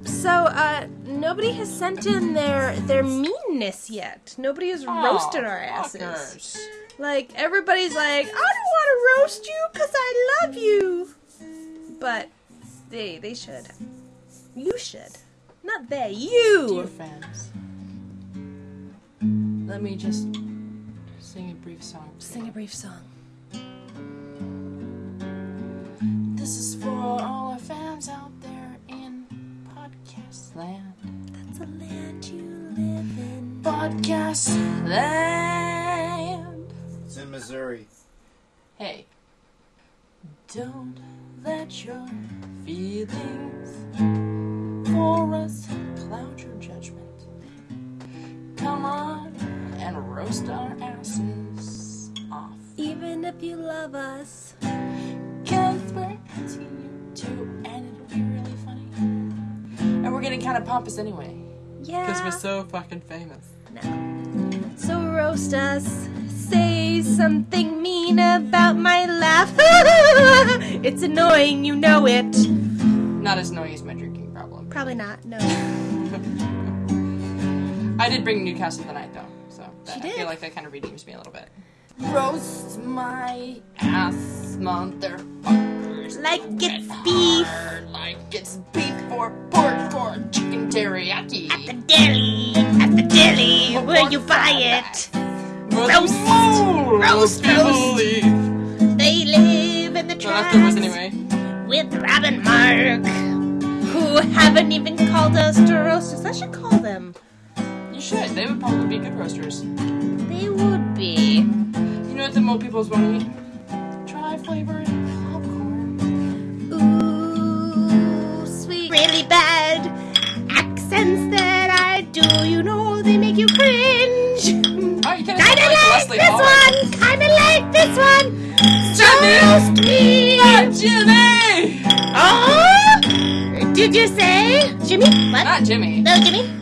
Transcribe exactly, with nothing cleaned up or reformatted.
So, uh, nobody has sent in their their meanness yet. Nobody has oh, roasted our asses. Fuckers. Like, everybody's like, I don't want to roast you because I love you. But they they should. You should. Not they, you! Dear fans, let me just sing a brief song. Sing a brief song. This is for all our fans out there in podcast land. That's a land you live in. Podcast land. It's in Missouri. Hey, don't let your feelings for us cloud your judgment. Come on and roast our asses off. Even if you love us. Cause we're asking you to, and it'll be really funny. And we're getting kind of pompous anyway. Yeah. Because we're so fucking famous. No. So roast us. Say something mean about my laugh. It's annoying, you know it. Not as annoying as my drinking problem. Probably not, no. I did bring Newcastle tonight, though. So that, She I did? feel like that kind of redeems me a little bit. Roast my ass, motherfuckers. Like it's Get beef. hard, like it's beef or pork or chicken teriyaki. At the deli. At the deli. Or Where pork you buy flatbread. it. Roast. More Roast, people roast. leave. They live in the No, that's good tracks. was anyway. With Rob and Mark. Who haven't even called us to roast us. I should call them. You should. They would probably be good roasters. They would be. You know what the more people's want to eat? Tri-flavored popcorn. Ooh, sweet. Really bad accents that I do. You know they make you cringe. Oh, you can't Kinda like like Leslie this Hall. one. Kinda like this one. Jimmy! Roast me. Not Jimmy! Oh! Did you say Jimmy? What? Not Jimmy. No, Jimmy.